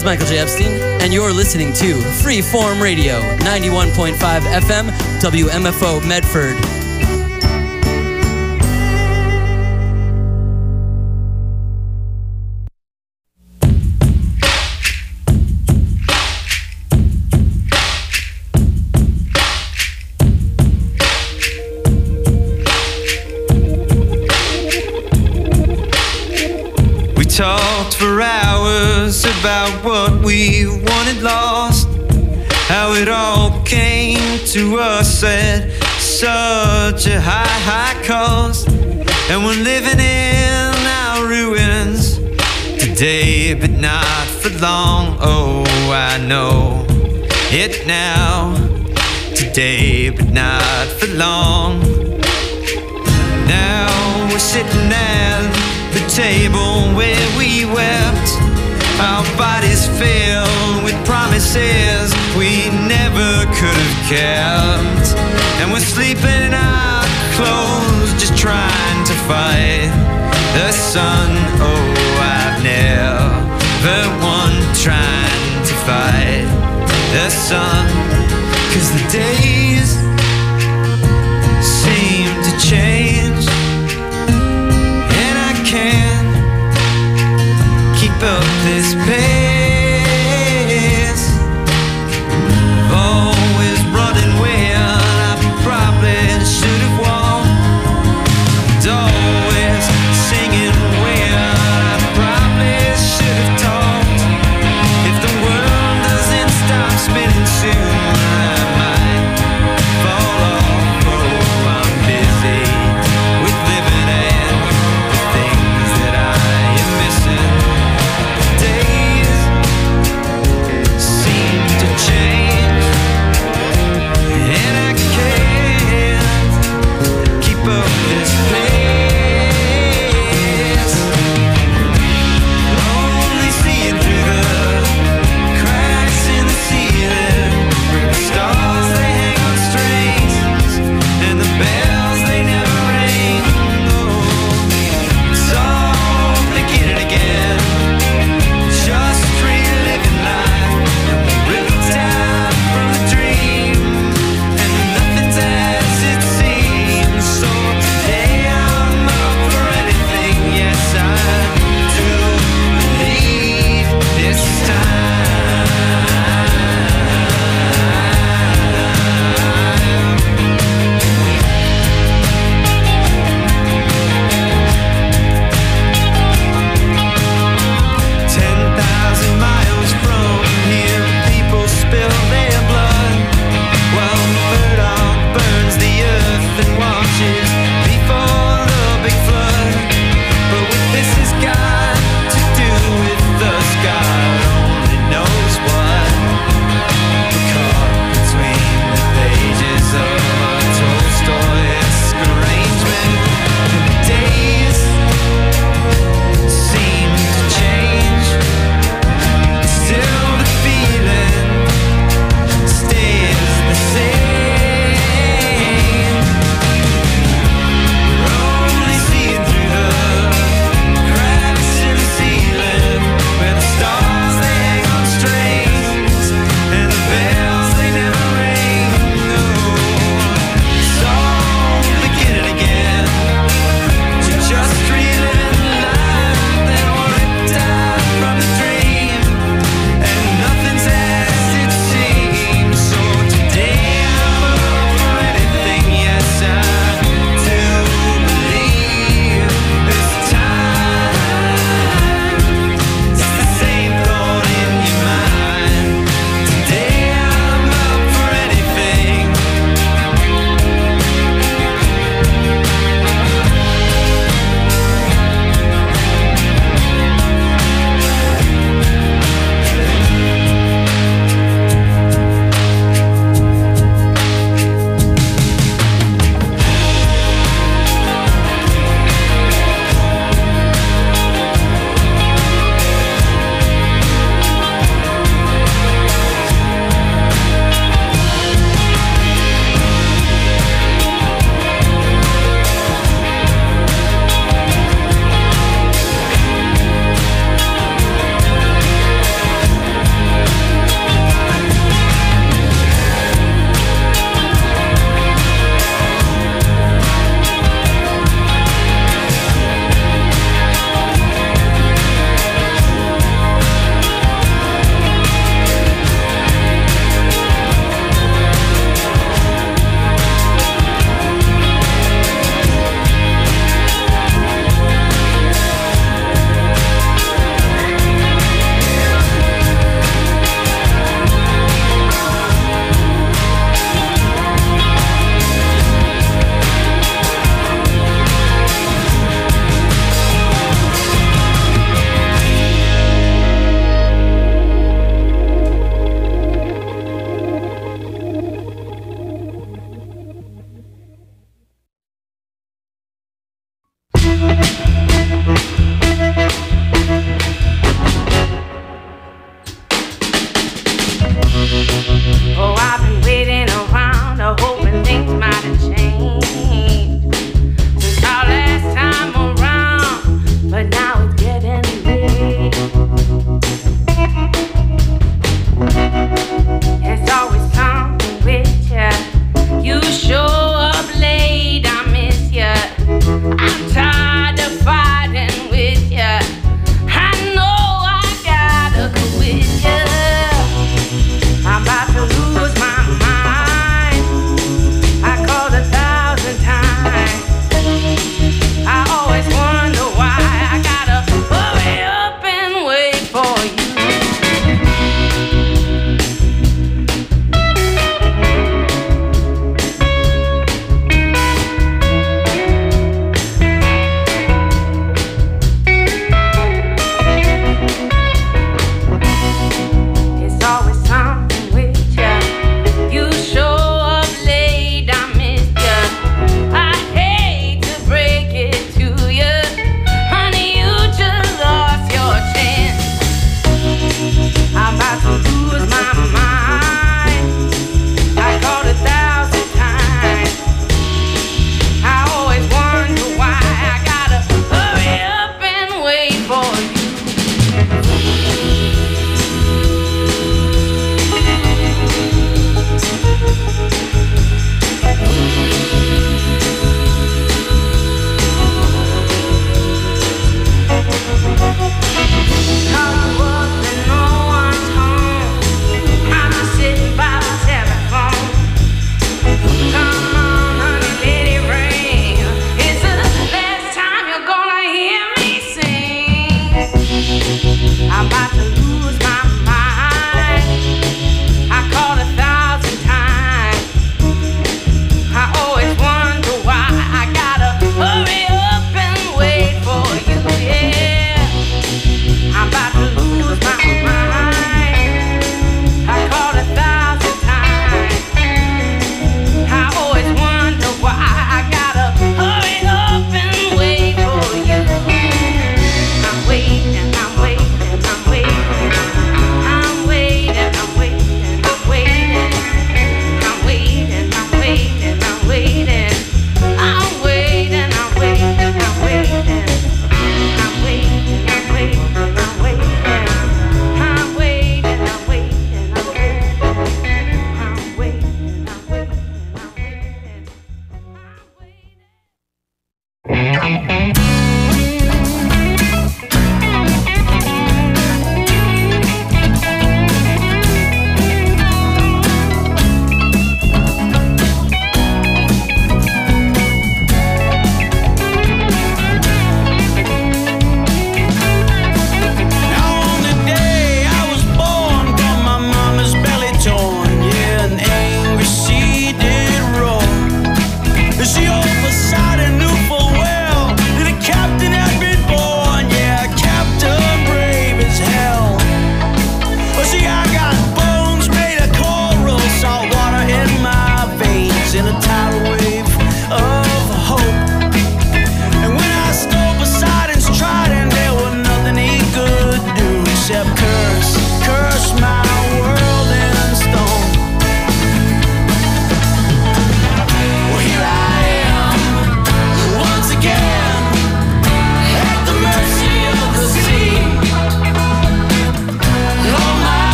is Michael J. Epstein, and you're listening to Freeform Radio, 91.5 FM, WMFO Medford. Talked for hours about what we wanted lost, how it all came to us at such a high cost, and we're living in our ruins today, but not for long. Oh, I know it now, today, but not for long. Now we're sitting at the table where we wept, our bodies filled with promises we never could have kept, and we're sleeping in our clothes, just trying to fight the sun. Oh, I've never won trying to fight the sun, 'cause the days seem to change, can't keep up this pace. Always running when I probably should have walked. Always singing when I probably should have talked. If the world doesn't stop spinning soon, I might fall off. Oh, I'm busy with living and the things that I am missing. Days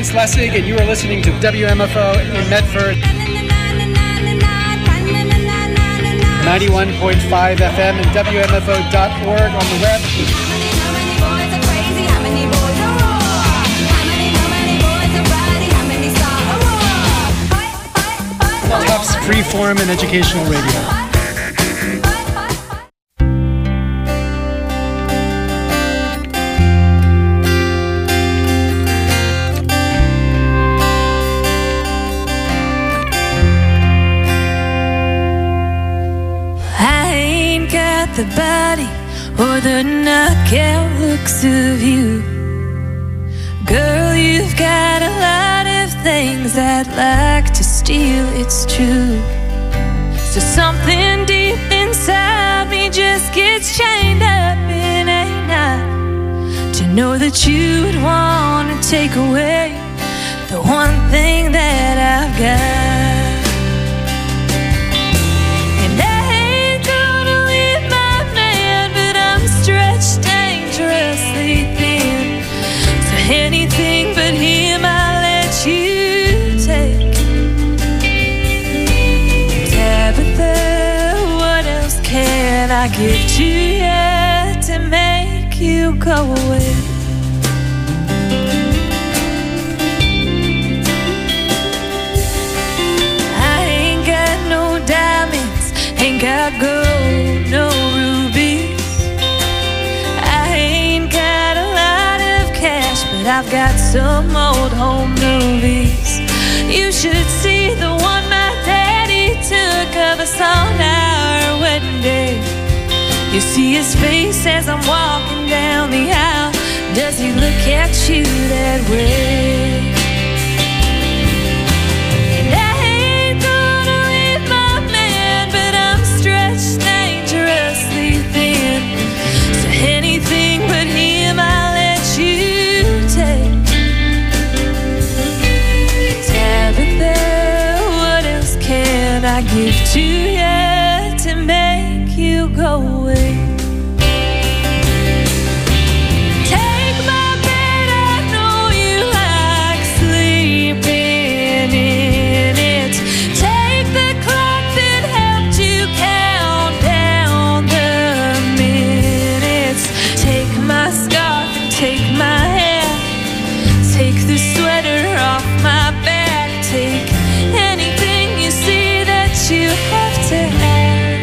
Lance Lessig, and you are listening to WMFO in Medford. 91.5 FM and WMFO.org on the web. Tufts Freeform and Educational Radio. The body or the knockout looks of you. Girl, you've got a lot of things I'd like to steal, it's true. So something deep inside me just gets chained up in a knot, to know that you would want to take away the one thing that I've got. Dangerously thin, so anything but him I'll let you take. Tabitha, what else can I give to you to make you go away? I ain't got no diamonds, ain't got gold, no rubies. But I've got some old home movies. You should see the one my daddy took of us on our wedding day. You see his face as I'm walking down the aisle. Does he look at you that way? And I ain't gonna leave my man, but I'm stretched dangerously thin. So anything but him I'll let you take. Tabitha, what else can I give to you to make you go away? Take my bed, I know you like sleeping in it. Take the clock that helped you count down the minutes. Take my scarf and take my hair. Take the sweater off my back. Take anything you see that you have to have.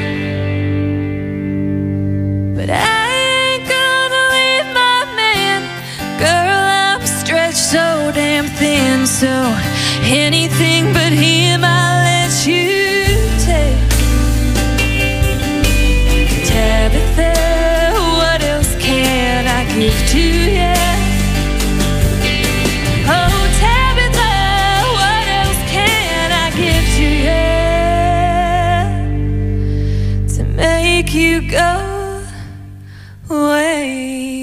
But I ain't gonna leave my man. Girl, I'm stretched so damn thin. So anything but him I'll let you take. Tabitha, what else can I give to you? Make you go away.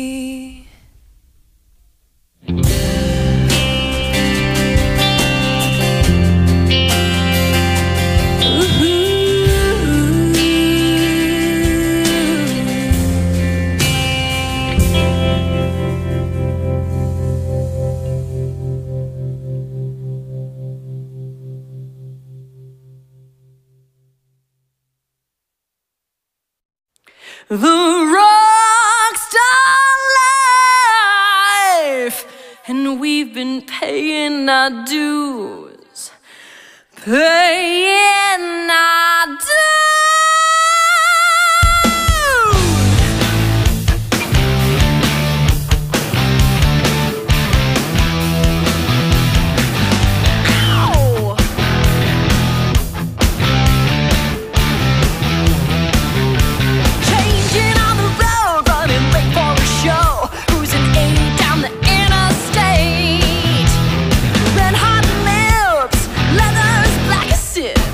The rockstar life, and we've been paying our dues, paying our dues. Red hot lips, leathers black as sin.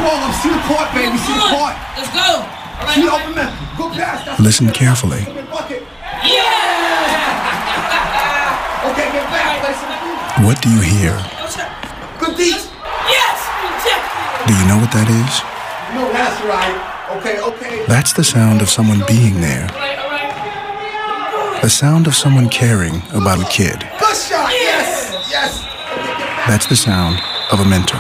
ball up. See the court, baby. See the court. Let's go. All right. See the open man. Go past. Listen carefully. Yeah! Okay, get back. Play some defense. What do you hear? Good deep. Yes! Do you know what that is? No, that's right. Okay. That's the sound of someone being there. All right. The sound of someone caring about a kid. Good shot. Yes. That's the sound of a mentor.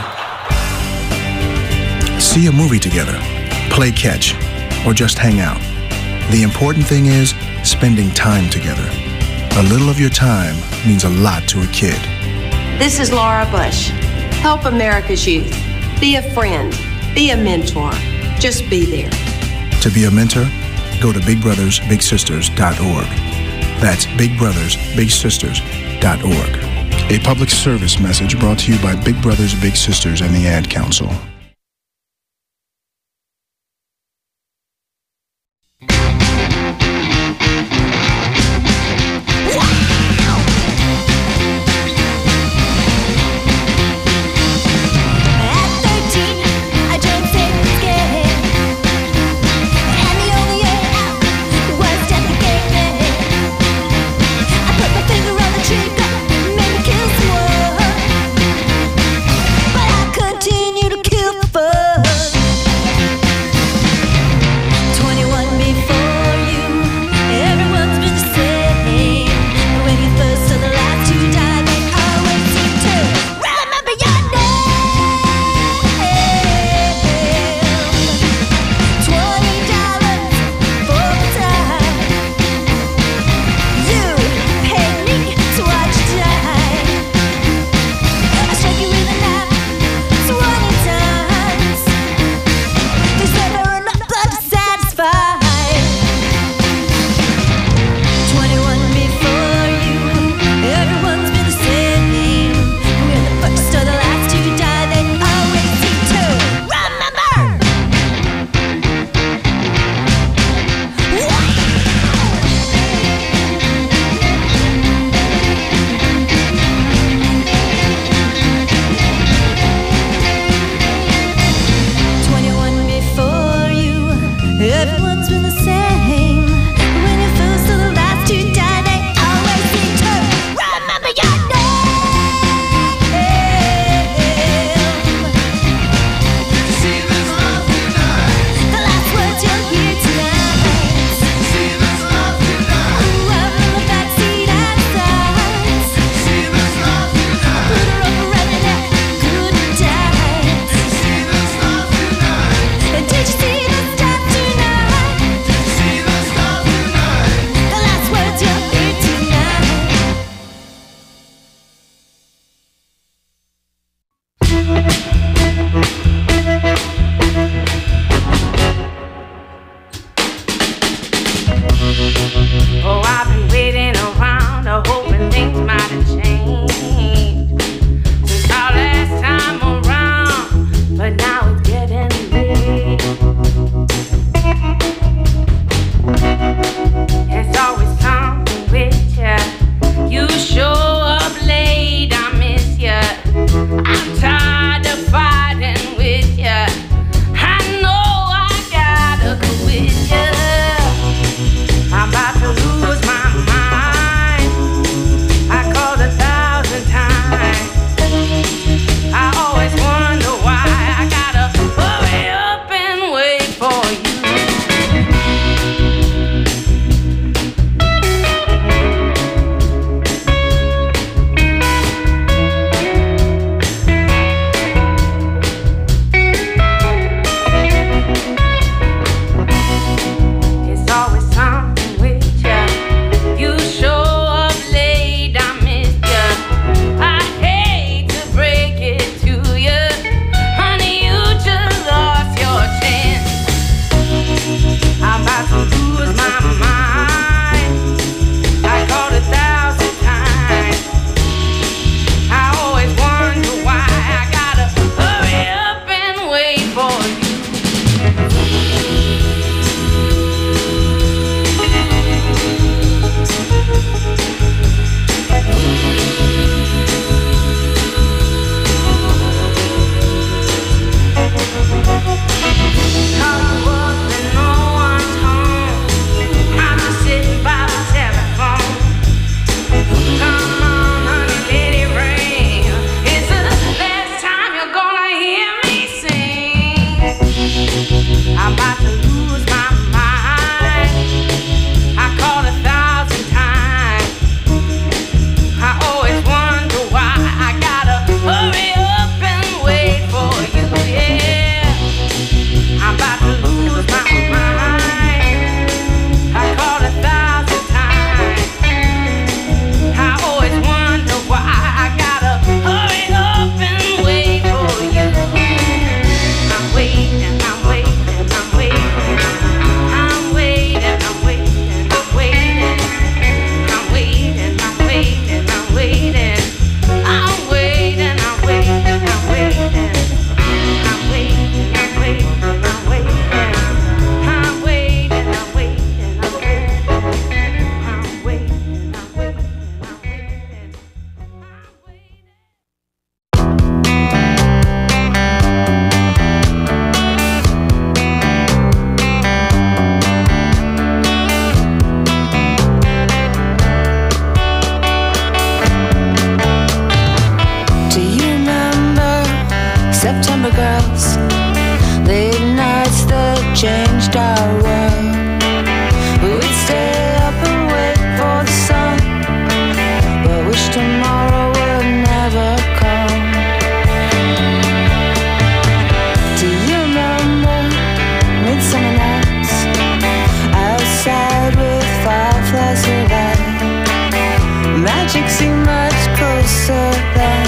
See a movie together, play catch, or just hang out. The important thing is spending time together. A little of your time means a lot to a kid. This is Laura Bush. Help America's youth. Be a friend. Be a mentor. Just be there. To be a mentor, go to bigbrothersbigsisters.org. That's bigbrothersbigsisters.org. A public service message brought to you by Big Brothers Big Sisters and the Ad Council. Continue to kill magic seemed much closer then.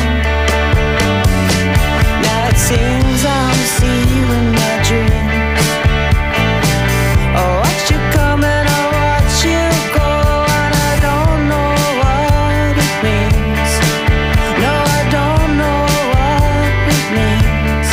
Now it seems I'm seeing you in my dreams. Oh, watch you come and I watch you go, and I don't know what it means. No, I don't know what it means.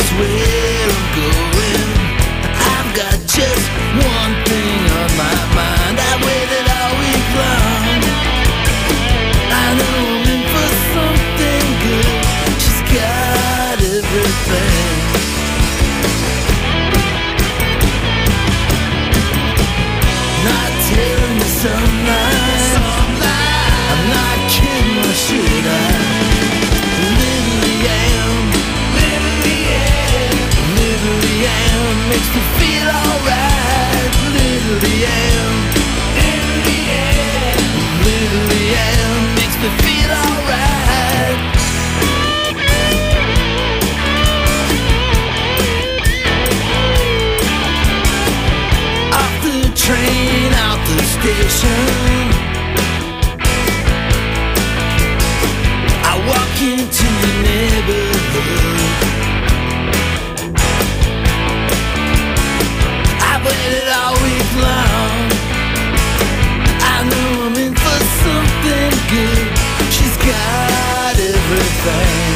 just where I'm going. I've got just one thing on my mind. I waited all week long. I know I'm in for something good. She's got everything. Not telling you some lies. I'm not kidding, or should I? Literally am. Literally am. Makes me feel alright. Literally am. Literally am. Makes me feel alright. Off the train, out the station, I walk into the neighborhood. I waited all week long. I know I'm in for something good. She's got everything.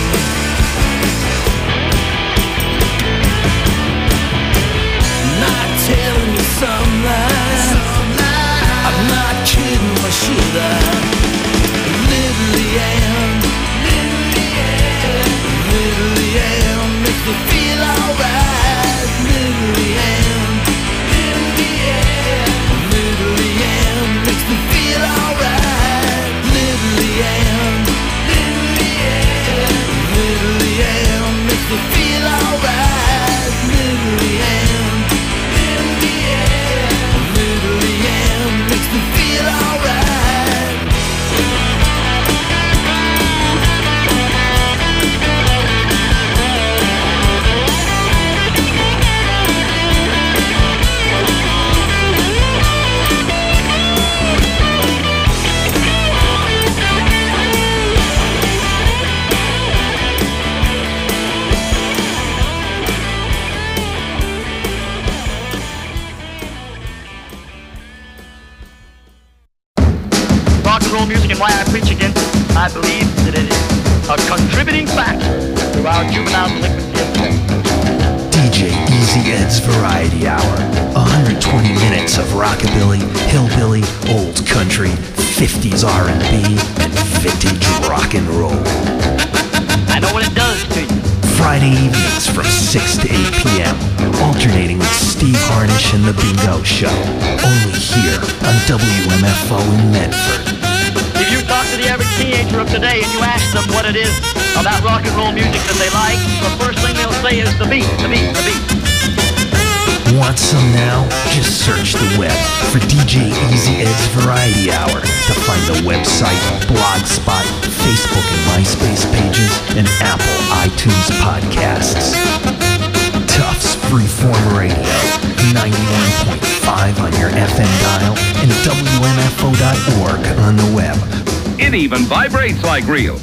Not telling you some lies. I'm not kidding, or should I? Literally am. Literally am. Makes me feel alright. Literally am. Literally am. Makes me feel alright. Literally am. Literally am. Makes me feel alright. Literally am. Literally am. Makes me feel alright. Rock and roll music and why I preach against it. I believe that it is a contributing factor to our juvenile delinquency of sin. DJ Easy Ed's Variety Hour. 120 minutes of rockabilly, hillbilly, old country, 50s R&B, and vintage rock and roll. I know what it does to you. Friday evenings from 6 to 8 p.m. Alternating with Steve Harnish and The Bingo Show. Only here on WMFO in Medford. If you talk to the average teenager of today and you ask them what it is about rock and roll music that they like, the first thing they'll say is the beat, the beat, the beat. Want some now? Just search the web for DJ Easy Ed's Variety Hour to find the website, Blogspot, Facebook and MySpace pages, and Apple iTunes podcasts. Tufts Freeform Radio, 91.5 on your FM dial and WMFO.org on the web. It even vibrates like real.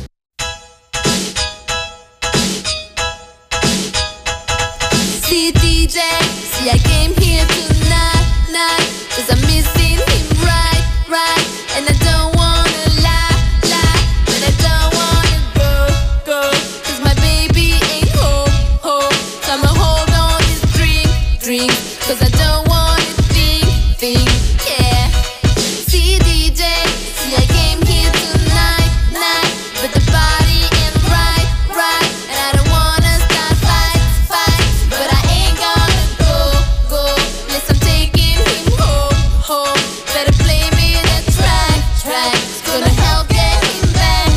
See DJ, see I came here tonight, 'cause I'm missing him right, and I don't wanna lie, but I don't wanna go, 'cause my baby ain't home, so I'ma hold on this drink, 'cause I don't wanna think, yeah. See DJ, see I came here tonight, but the body ain't right, and I don't wanna start fight, but I ain't gonna go, unless I'm taking him home. Better play me that track, it's gonna help get him back.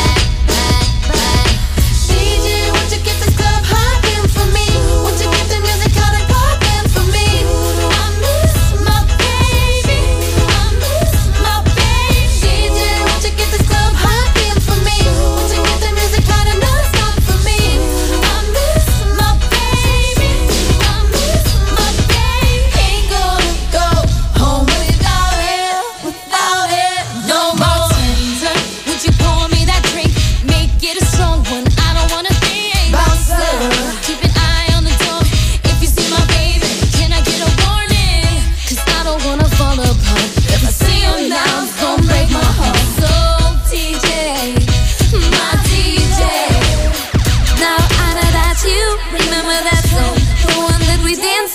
DJ, won't you get this club hopping for me? Won't you get the music hot and popping for me? I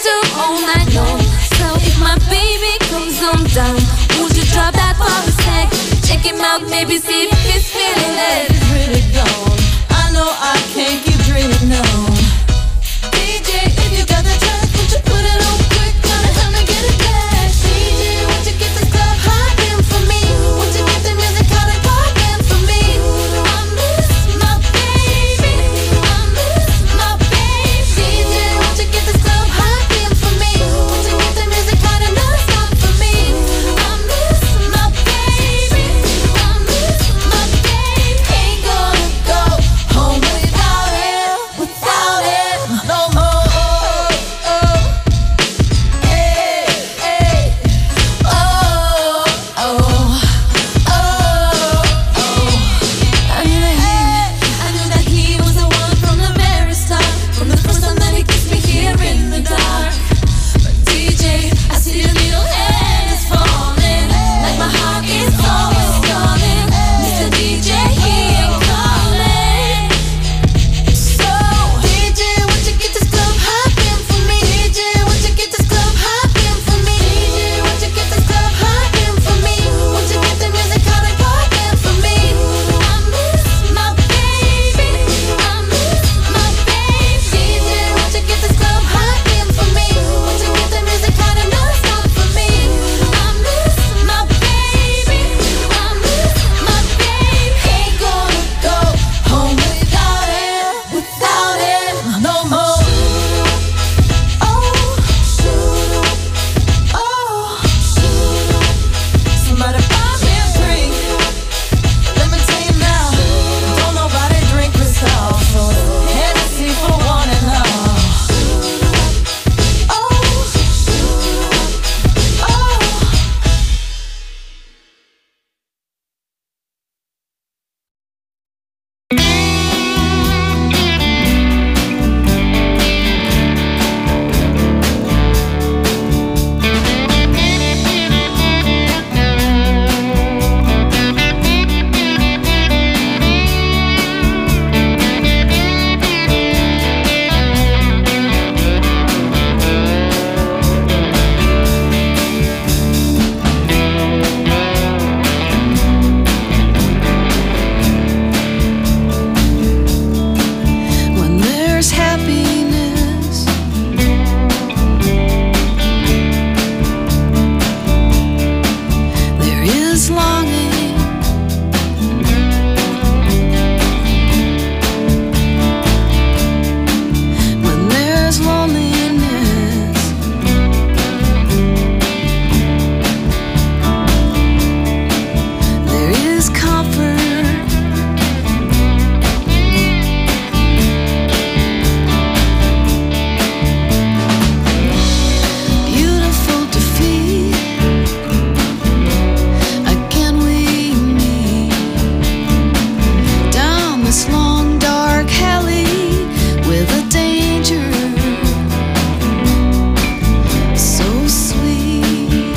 do all night long. So if my baby comes on down, would you drop that for a sec? Check him out, maybe see if he's feeling that it's really gone. I know I can't keep dreaming on. DJ, if you got the track, would you put it on quick? Gonna help me get it back. DJ, won't you get this club hopping for me? Won't you get the music out and popping for me? I miss my baby, I miss my baby. DJ, won't you get this club hopping for me? Won't you get the music out and not stop for me? I miss my baby, I miss my baby. Ain't gonna go home without it, without it no more. Hey, hey, oh, oh, oh, oh. I knew that he was the one from the very start, from the first time that he kissed me here in the dark. But DJ, I see your little hand is falling, like my heart is always calling. Mr. DJ, he ain't calling. So DJ, won't you get this club hopping for me? DJ, won't you get this club hopping for me? DJ, won't you get this club hopping for me? Won't you get the music out and popping for me? I miss my baby, I miss my baby. DJ, won't you get this club hopping for me? Won't you get the music out and not stop for me? I miss my baby, I miss my baby. Ain't gonna go home without it no more. Somebody buy me a drink. Let me tell you now, don't nobody drink this all. So Hennessy for one and all. When there's happiness, there is longing. When there's loneliness, there is comfort. Beautiful defeat. Again we meet down this long dark alley with a danger so sweet.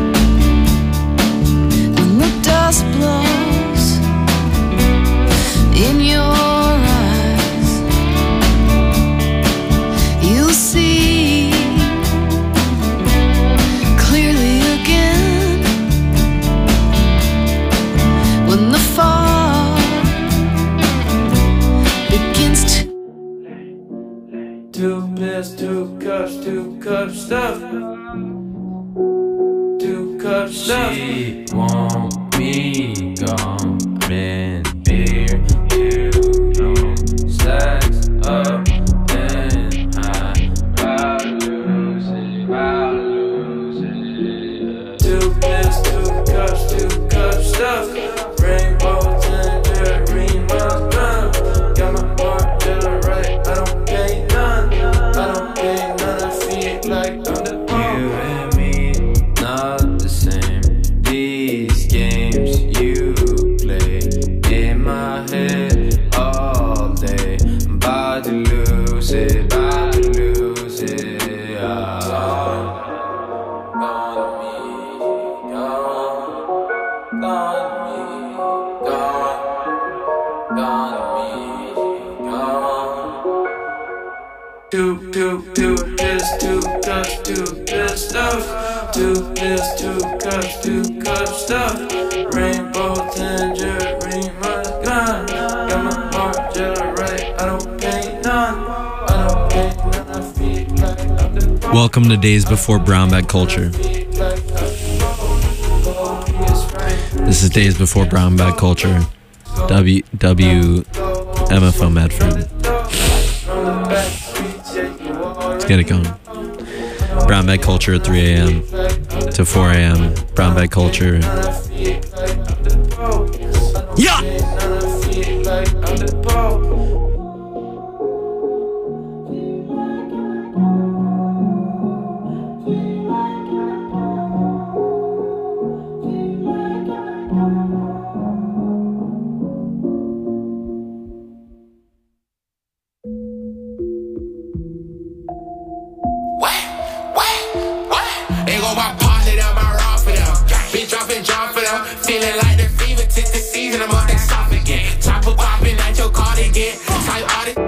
When the dust blows in your eyes, you'll see clearly again. When the fog begins to Two pills, 2 cups, 2 cups stuff. 2 cups stuff. She want me gone. Been here too long. Stacks up and high. About to lose it, about to lose it. 2 pills, 2 cups, 2 cups stuff. Rainbow tangerine, my blunt. Got my heart to the right. I don't pay none. I don't pay none. I feel like I'm the pump. You and me, not the same. These games you play. 2 pills, 2 cups, 2 pills stuff. 2 pills, 2 cups, 2 cups stuff. Rainbow tangerine, my gun. Got my heart just right, I don't pay none. I don't pay none, I feel like I'm the boss. Welcome to Days Before Brown Bag Culture. This is Days Before Brown Bag Culture. WMFO Medford. Let's get it going. Brown Bag Culture at 3 a.m. to 4 a.m. Brown Bag Culture. Yeah! Feeling like the fever, tis the season, I'm on that soft again. Chopper popping at your cardigan. Type all the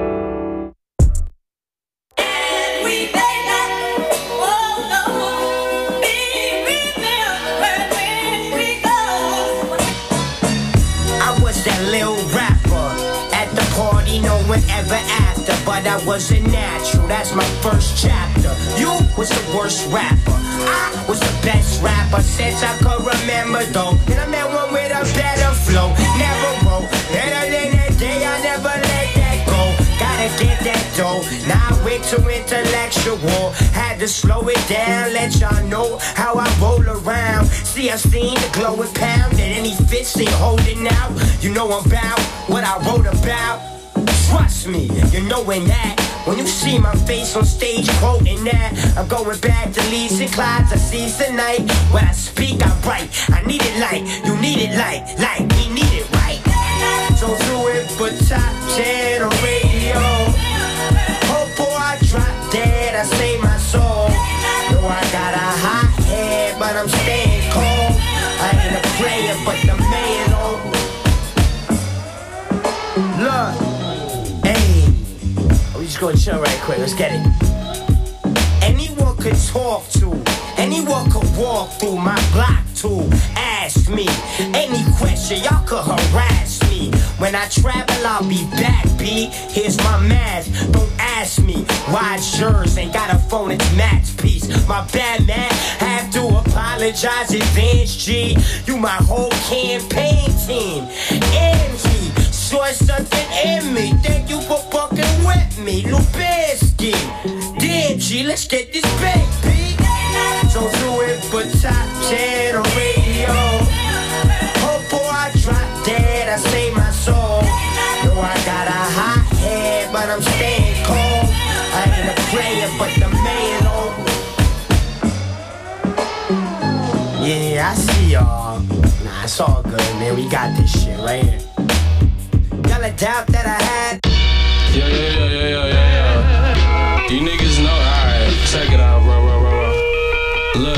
I was that little rapper at the party no one ever after, but I wasn't natural, that's my first chapter. You was the worst rapper, I was the best rapper since I could remember though. And I met one with a better flow, never wrote better than that day, I never let that go. Gotta get that dough, now I went too intellectual. Had to slow it down, let y'all know how I roll around. See, I seen the glowing pound, and any fist ain't holding out. You know I'm about what I wrote about. Trust me, you knowin' that. When you see my face on stage quoting that, I'm going back to Leeds and Clydes, I seize the night. When I speak, I write. I need it like, you need it like we need it right. So do it for top 10 on radio. Oh boy, I drop dead, I save my soul. Know I got a hot head, but I'm staying cold. I ain't a player, but the man on. Look. Just gonna chill right quick, let's get it. Anyone could talk to, anyone could walk through my block to ask me any question, y'all could harass me. When I travel, I'll be back, B. Here's my mask, don't ask me why it's yours, ain't got a phone, it's Matt's piece. My bad man, have to apologize, Advance G. You my whole campaign team, MG. Saw something in me, thank you for fucking with me, Lubinsky. Damn G, let's get this baby. So do it for top 10 on radio. Oh boy, I drop dead, I save my soul. Know I got a hot head, but I'm staying cold. I ain't a player, but the man on. Yeah, I see y'all. Nah, it's all good, man, we got this shit right here. Y'all a doubt that I had. Yeah. You niggas know, alright, check it out, bro. Look.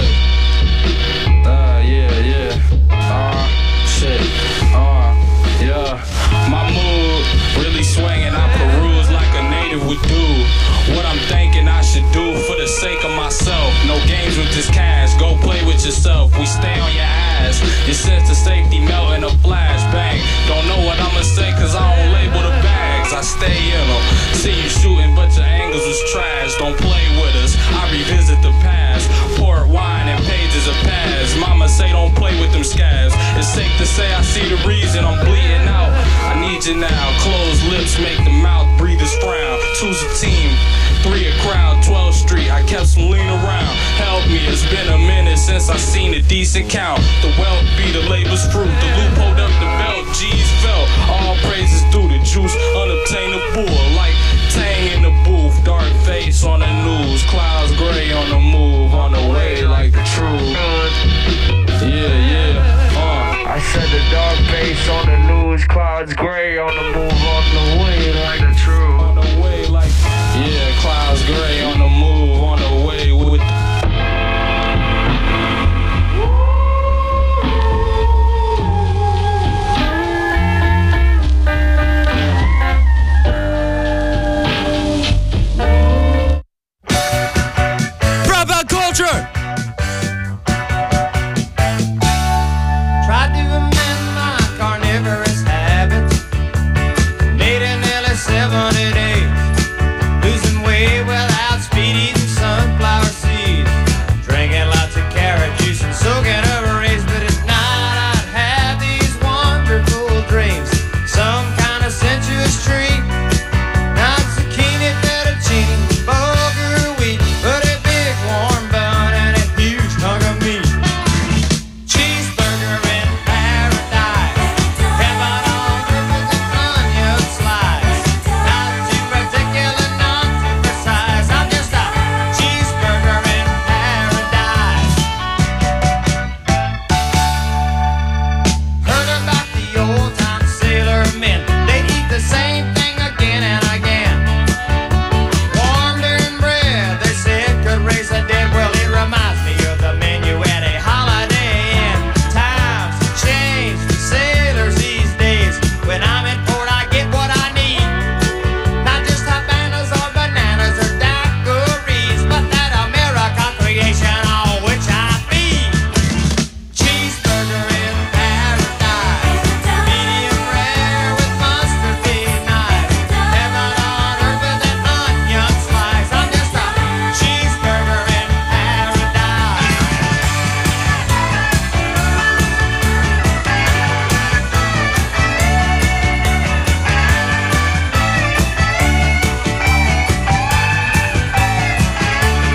Yeah. Shit. Yeah. My mood really swinging, I peruse like a native would do. What I'm thinking I should do for the sake of myself. No games with this cash, go play with yourself. We stay on your ass, your sense of safety melt in a flashbang. Don't know what I'ma say cause I don't label the bags, I stay in them. See you shooting but your angles was trash. Don't play with us, I revisit the past. Port wine and pages of past. Mama say don't play with them scabs. It's safe to say I see the reason I'm bleeding out. I need you now, closed lips make the mouth breathe his frown. Two's a team, 3 a crowd, 12th Street, I kept some lean around. Help me, it's been a minute since I seen a decent count. The wealth be the labor's fruit, the loop hold up the belt, G's felt. All praises due the juice, unobtainable, like Tang in the booth. Dark face on the news, clouds gray on the move, on the way like the truth. Yeah. I said the dark face on the news, clouds gray on the move, on the way like the truth. On the way like, yeah, clouds gray on the move, on the way with culture.